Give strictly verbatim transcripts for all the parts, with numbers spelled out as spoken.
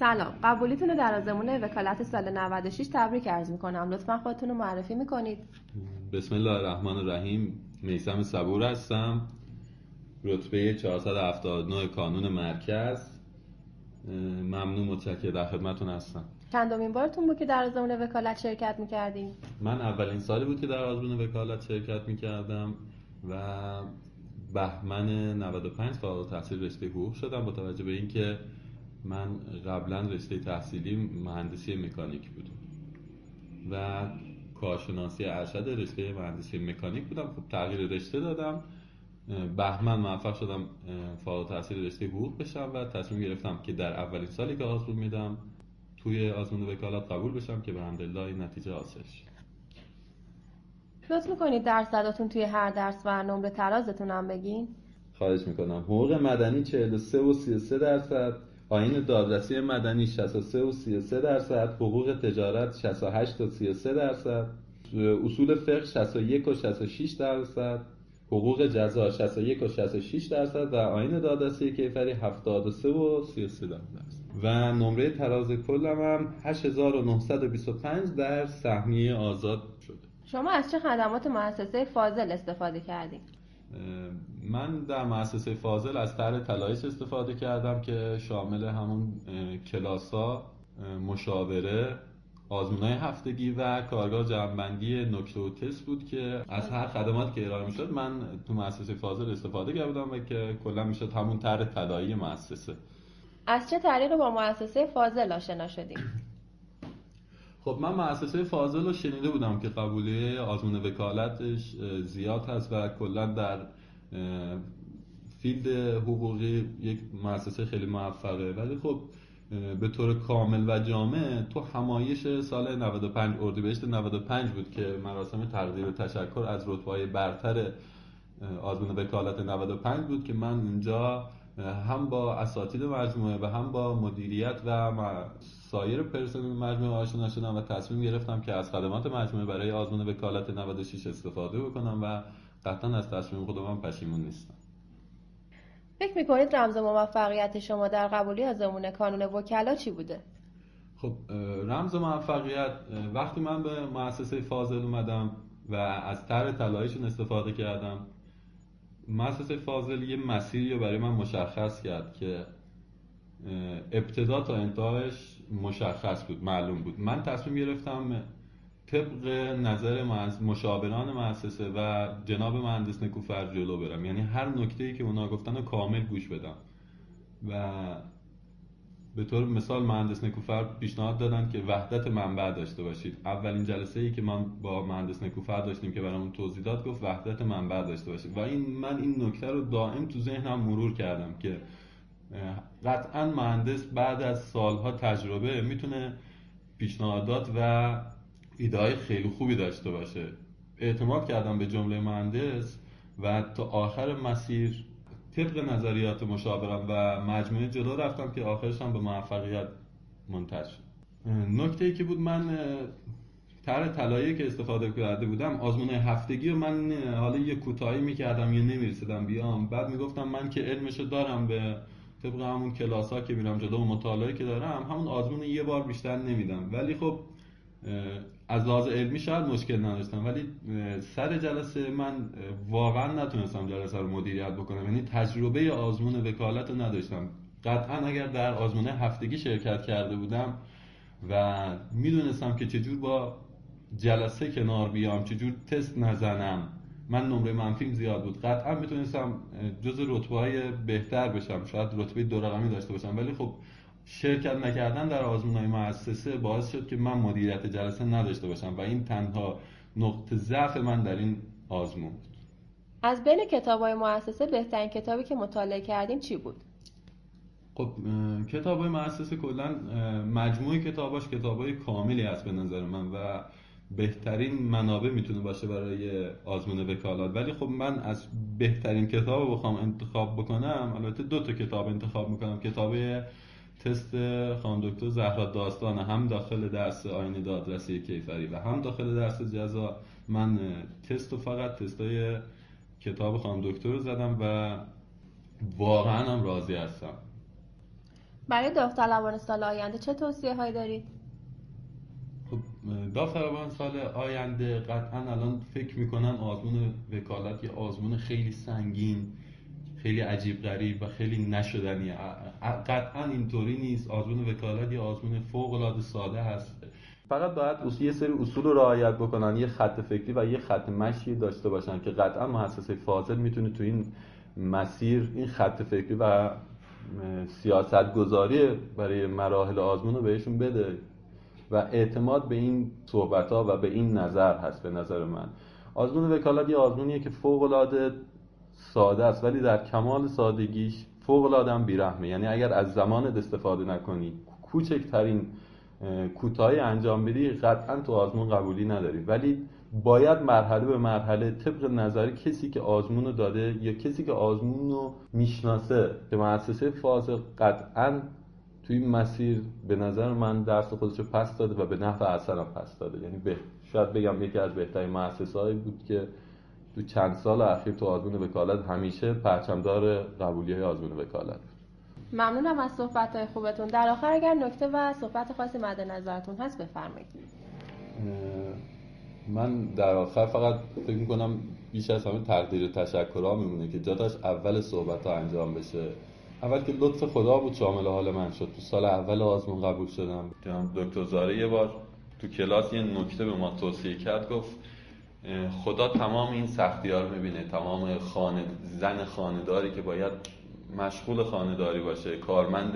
سلام، قبولیتون رو در آزمون وکالت سال نود و شش تبریک عرض میکنم. لطفاً خودتون رو معرفی میکنید. بسم الله الرحمن الرحیم. میثم صبور هستم، رتبه چهارصد و هفتاد و نه کانون مرکز. ممنون، متشکرم، در خدمتتون هستم. چندمین بارتون بود که در آزمون وکالت شرکت میکردین؟ من اولین سالی بود که در آزمون وکالت شرکت میکردم و بهمن نود و پنج فارغ التحصیل رشته حقوق شدم، با توجه به اینکه من قبلا رشته تحصیلی مهندسی مکانیک بودم و کارشناسی ارشد رشته مهندسی مکانیک بودم. خب تغییر رشته دادم، بهمن موفق شدم فارغ التحصیل رشته حقوق بشم و تصمیم گرفتم که در اولین سالی که آزمون میدم توی آزمون وکالت قبول بشم که به الحمدلله این نتیجه حاصل شد. لطف میکنید درصداتون توی هر درس و نمره ترازتون هم بگین؟ خواهش میکنم. حقوق مدنی چهل و سه و سی و سه درصد، آیین دادرسی مدنی شصت و سه و سی و سه درصد، حقوق تجارت شصت و هشت و سی و سه درصد، اصول فقه شصت و یک و شصت و شش درصد، حقوق جزا شصت و یک و شصت و شش درصد و آیین دادرسی کیفری هفتاد و سه و سی و سه درصد. و نمره تراز کلم هم هشت هزار و نهصد و بیست و پنج در سهمیه آزاد شده. شما از چه خدمات مؤسسه فاضل استفاده کردین؟ من در مؤسسه فاضل از طرح طلایش استفاده کردم که شامل همون کلاس‌ها، مشاوره، آزمون‌های هفتگی و کارگاه جمع‌بندی نکته و تست بود که از هر خدماتی که ارائه می‌شد من تو مؤسسه فاضل استفاده کردم و که کلا میشد همون طرح طلایی مؤسسه. از چه طریقی با مؤسسه فاضل آشنا شدید؟ خب من مؤسسه فاضل رو شنیده بودم که قبولی آزمون وکالتش زیاد هست و کلا در فیلد حقوقی یک مؤسسه خیلی موفقه، ولی خب به طور کامل و جامع تو همایش سال نود و پنج اردیبهشت نود و پنج بود که مراسم تقدیر و تشکر از رتبه‌های برتر آزمون وکالت نود و پنج بود که من اونجا هم با اساتید مجموعه و هم با مدیریت و سایر پرسنل مجموعه آشنا شدم و تصمیم گرفتم که از خدمات مجموعه برای آزمون وکالت نود و شش استفاده بکنم و قطعا از تصمیم خودم پشیمون نیستم. فکر میکنید رمز موفقیت شما در قبولی آزمون کانون وکلا چی بوده؟ خب رمز موفقیت وقتی من به مؤسسه فاضل اومدم و از طرح طلاییشون استفاده کردم، مؤسسه فاضل یه مسیری رو برای من مشخص کرد که ابتدا تا انتهاش مشخص بود، معلوم بود. من تصمیم گرفتم طبق نظر مشاوران مؤسسه و جناب مهندس نکوفر جلو برم، یعنی هر نکته‌ای که اونا گفتن رو کامل گوش بدم. و به طور مثال مهندس نکوفر پیشنهاد دادن که وحدت منبع داشته باشید. اولین جلسه‌ای که من با مهندس نکوفر داشتیم که برامون توضیح داد گفت وحدت منبع داشته باشید و این من این نکته رو دائم تو ذهنم مرور کردم که قطعاً مهندس بعد از سالها تجربه میتونه پیشنهادات و ایده‌های خیلی خوبی داشته باشه. اعتماد کردم به جمله مهندس و تا آخر مسیر طبق نظریات مشاوران و مجموعه جلو رفتم که آخرش هم به موفقیت منتهی شد. نکته‌ای که بود، من طرح طلایی که استفاده کرده بودم آزمون هفتگی و من حالا یه کوتاهی می‌کردم یا نمی‌رسیدم بیام، بعد میگفتم من که علمشو دارم به طبق همون کلاس‌ها که میرم جلو و مطالعاتی که دارم همون آزمون یه بار بیشتر نمیدم، ولی خب از لحاظ علمی شاید مشکل نداشتم، ولی سر جلسه من واقعا نتونستم جلسه رو مدیریت بکنم، یعنی تجربه آزمون وکالت رو نداشتم. قطعا اگر در آزمون هفتگی شرکت کرده بودم و میدونستم که چجور با جلسه کنار بیام، چجور تست نزنم، من نمره منفیم زیاد بود، قطعا میتونستم جز رتبه‌های بهتر بشم، شاید رتبه دو رقمی داشته باشم، ولی خب شرکت نکردن در آزمون‌های مؤسسه باعث شد که من مدیریت جلسه نداشته باشم و این تنها نقطه ضعف من در این آزمون بود. از بین کتاب‌های مؤسسه بهترین کتابی که مطالعه کردین چی بود؟ خب کتاب‌های مؤسسه کلاً مجموعه کتاباش کتاب‌های کاملی هست به نظر من و بهترین منابع میتونه باشه برای آزمون وکالت، ولی خب من از بهترین کتاب بخوام انتخاب بکنم البته دو تا کتاب انتخاب میکنم. کتاب تست خانم دکتر زهرا داستان هم داخل درس آیین دادرسی کیفری و هم داخل درس جزا، من تست و فقط تستای کتاب خانم دکتر رو زدم و واقعا هم راضی هستم. برای داوطلبان سال آینده چه توصیه هایی دارید؟ خب داوطلبان سال آینده قطعا الان فکر میکنن آزمون وکالت یه آزمون خیلی سنگین، خیلی عجیب غریب و خیلی نشدنیه. قطعا اینطوری نیست. آزمون وکالت یه آزمون فوق العاده ساده هست. فقط باید یه سری اصول رو رعایت بکنن، یه خط فکری و یه خط مشی داشته باشن که قطعا مؤسسه فاضل میتونه تو این مسیر این خط فکری و سیاست گذاری برای مراحل آزمون رو بهشون بده و اعتماد به این صحبت‌ها و به این نظر هست. به نظر من آزمون وکالت یه آزمونیه که فوق العاده ساده است ولی در کمال سادگیش فوق العاده هم بی‌رحمه. یعنی اگر از زمانت استفاده نکنی، کوچکترین کوتاهی انجام بدی، قطعا تو آزمون قبولی نداری. ولی باید مرحله به مرحله طبق نظر کسی که آزمون رو داده یا کسی که آزمون رو میشناسه که مؤسسه فاضل قطعا توی این مسیر به نظر من درس خودش رو پس داده و به نفع اثر هم پس داده. یعنی به شاید بگم یکی از بهترین مؤسسه‌هایی بود که تو چند سال اخیر تو آزمون وکالت همیشه پرچمدار قبولی‌های آزمون وکالت. ممنونم از صحبت‌های خوبتون. در آخر اگر نکته و صحبت خاصی مد نظرتون هست بفرمایید. من در آخر فقط فکر می‌کنم بیش از همه تقدیر و تشکرها میمونه که جا داشت اول صحبت‌ها انجام بشه. اول که لطف خدا بود شامل حال من شد. تو سال اول آزمون قبول شدم. جناب دکتر زاره یه بار تو کلاس یه نکته به ما توصیه کرد، گفت خدا تمام این سختی‌ها رو می‌بینه، تمام خانه زن خانه‌داری که باید مشغول خانه‌داری باشه، کارمند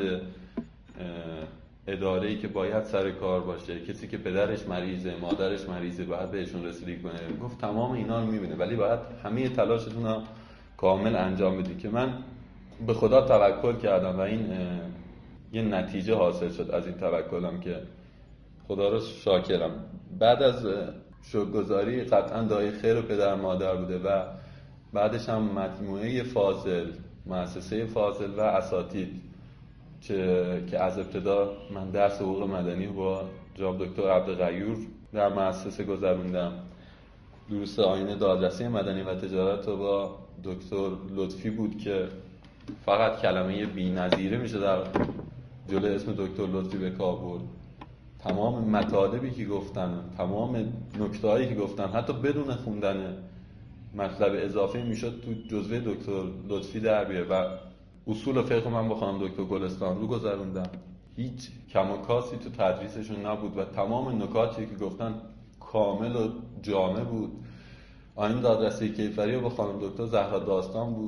اداره‌ای که باید سر کار باشه، کسی که پدرش مریضه، مادرش مریضه، باید بهشون رسیدگی کنه. گفت تمام اینا رو می‌بینه ولی باید همه تلاشتون رو کامل انجام بدید. که من به خدا توکل کردم و این یه نتیجه حاصل شد از این توکلم که خدا رو شاکرم. بعد از شکرگزاری قطعا دعای خیر پدر مادر بوده و بعدش هم مجموعه فاضل، مؤسسه فاضل و اساتید که که از ابتدا من درس حقوق مدنی با جناب دکتر عبدالغیور در مؤسسه گذروندم. دروس آیین دادرسی مدنی و تجارت رو با دکتر لطفی بود که فقط کلمه بی‌نظیره میشه در جلوی اسم دکتر لطفی به کار برد. تمام مطالبی که گفتن، تمام نکته‌هایی که گفتن، حتی بدون خوندن مطلب اضافه میشد تو جزوه دکتر لطفی در بیاره. و اصول فقه من با خانم دکتر گلستان رو گذروندم. هیچ کم و کاسی تو تدریسشون نبود و تمام نکاتی که گفتن کامل و جامع بود. آیین دادرسی کیفری با خانم دکتر زهرا داستان بود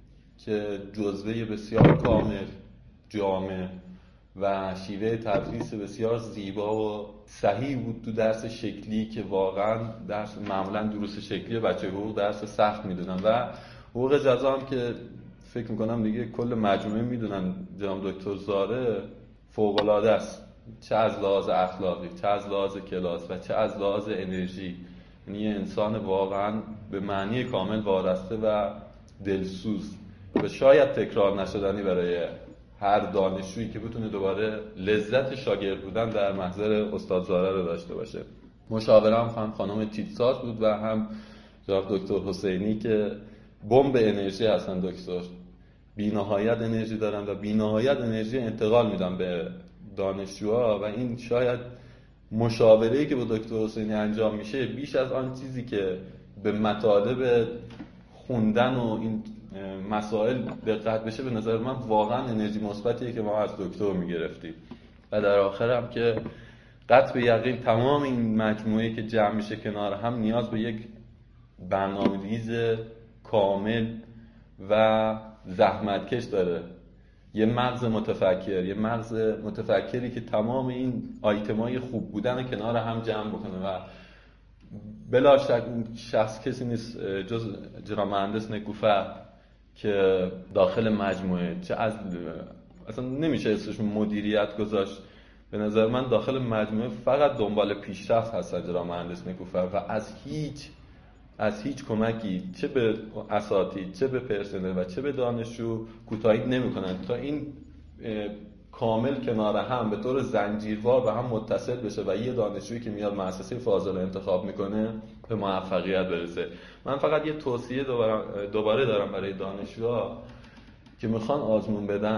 که جزوه بسیار کامل، جامع و شیوه تدریس بسیار زیبا و صحیح بود تو درس شکلی که واقعا درس معمولا دروس شکلی بچه حقوق درس سخت میدونن و حقوق جزا هم که فکر میکنم دیگه کل مجموعه میدونن جناب دکتر زاره فوق العاده است، چه از لحاظ اخلاقی، چه از لحاظ کلاس و چه از لحاظ انرژی. یعنی یه انسان واقعا به معنی کامل وارسته و دلسوز و شاید تکرار نشدنی برای هر دانشجویی که بتونه دوباره لذت شاگرد بودن در محضر استاد زاره رو داشته باشه. مشاورم هم خانم تیتساز بود و هم جناب دکتر حسینی که بمب انرژی هستن. دکتر بی‌نهایت انرژی دارن و بی‌نهایت انرژی انتقال میدن به دانشجوها و این شاید مشاوره‌ای که با دکتر حسینی انجام میشه بیش از آن چیزی که به مطالب خوندن و این مسائل دقت بشه به نظر من واقعا انرژی مثبتیه که ما از دکتر میگرفتیم. و در آخر هم که قطع به یقین تمام این مجموعه که جمع میشه کنار هم نیاز به یک برنامه‌ریز کامل و زحمتکش داره. یه مغز متفکر، یه مغز متفکری که تمام این آیتمای خوب بودن کنار هم جمع بکنه و بلا شک اون شخص کسی نیست جز جناب مهندس نکوفر که داخل مجموعه چه از اصلا نمیشه اسمش مدیریت گذاشت. به نظر من داخل مجموعه فقط دنبال پیشرفت هستن جناب مهندس نکوفر و از هیچ از هیچ کمکی چه به اساتید چه به پرسنل و چه به دانشجو کوتاهی نمی‌کنن تا این کامل کنار هم به طور زنجیروار به هم متصل بشه و یه دانشجویی که میاد مؤسسه فاضل انتخاب میکنه به موفقیت برسه. من فقط یه توصیه دوباره, دوباره دارم برای دانشجوها که میخوان آزمون بدن.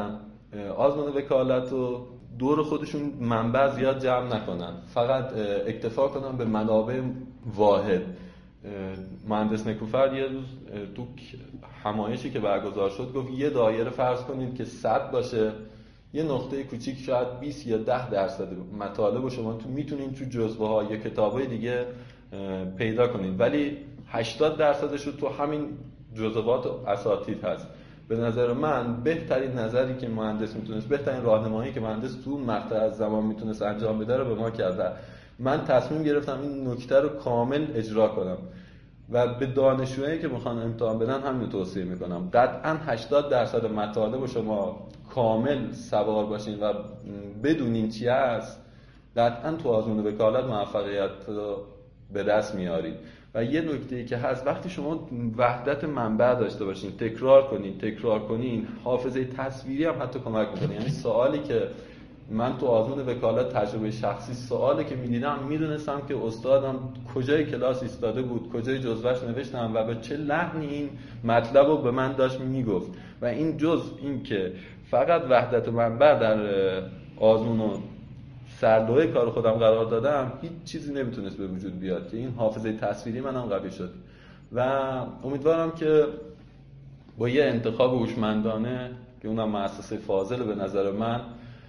آزمون وکالت رو دور خودشون منبع زیاد جمع نکنن، فقط اکتفا کنن به منابع واحد. مهندس نکوفر یه روز تو همایشی که برگزار شد گفت یه دایره فرض کنید که صد باشه، یه نقطه کوچیک شاید بیست یا ده درصد مطالب رو شما تو میتونید تو جزوه ها یا کتابای دیگه پیدا کنید، ولی هشتاد درصدش رو تو همین جزوات و اساتید هست. به نظر من بهترین نظری که مهندس میتونست، بهترین راهنمایی که مهندس تو مقطع از زمان میتونست انجام بده رو به ما کرده. من تصمیم گرفتم این نکته رو کامل اجرا کنم و به دانشجویانی که میخوان امتحان بدن همین توصیه میکنم. قطعا هشتاد درصد مطالب شما کامل سوار باشین و بدونین چی هست، قطعا تو آزمون وکالت موفقیت رو به دست میارید. و یه نکته‌ای که هست، وقتی شما وحدت منبع داشته باشین، تکرار کنین تکرار کنین، حافظه تصویری هم حتی کمک میکنه. یعنی سوالی که من تو آزمون وکالت تجربه شخصی سوالی که میدیدم میدونستم که استادم کجای کلاس ایستاده بود، کجای جزوهش نوشتم و به چه لحنی این مطلب رو به من داشت میگفت. و این جز این که فقط وحدت منبع در آزمون و سرلوحه کار خودم قرار دادم، هیچ چیزی نمیتونست به وجود بیاد که این حافظه تصویری منم قوی شد. و امیدوارم که با یه انتخاب هوشمندانه که اونم مؤسسه فاضل به نظر من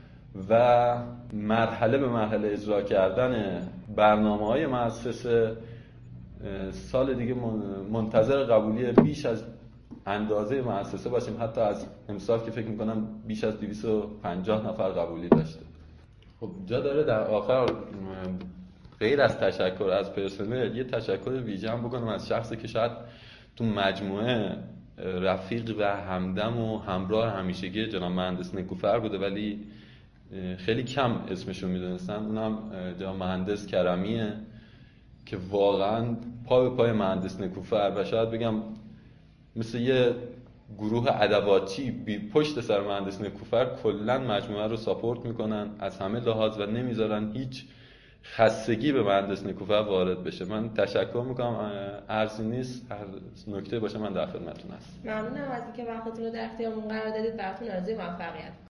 و مرحله به مرحله اجرا کردن برنامه‌های مؤسسه، سال دیگه منتظر قبولی بیش از اندازه مؤسسه باشیم. حتی از امسال که فکر میکنم بیش از دویست و پنجاه نفر قبولی داشته. خب جا داره در آخر غیر از تشکر از پرسنل یه تشکر ویژه هم بکنم از شخصی که شاید تو مجموعه رفیق و همدم و همراه همیشگی جناب مهندس نکوفر بوده، ولی خیلی کم اسمشو میدونستن. اونم جناب مهندس کرمیه که واقعا پا به پای مهندس نکوفر و شاید بگم مثل یه گروه ادباتی بی پشت سر مهندس نکوفر کلا مجموعه رو ساپورت میکنن از همه لحاظ و نمیذارن هیچ خستگی به مهندس نکوفر وارد بشه. من تشکر میکنم، ارزی نیست، هر نکته باشه من در خدمتتون هستم. ممنونم از اینکه وقتتون رو در اختیارمون قرار دادید. براتون آرزوی موفقیت.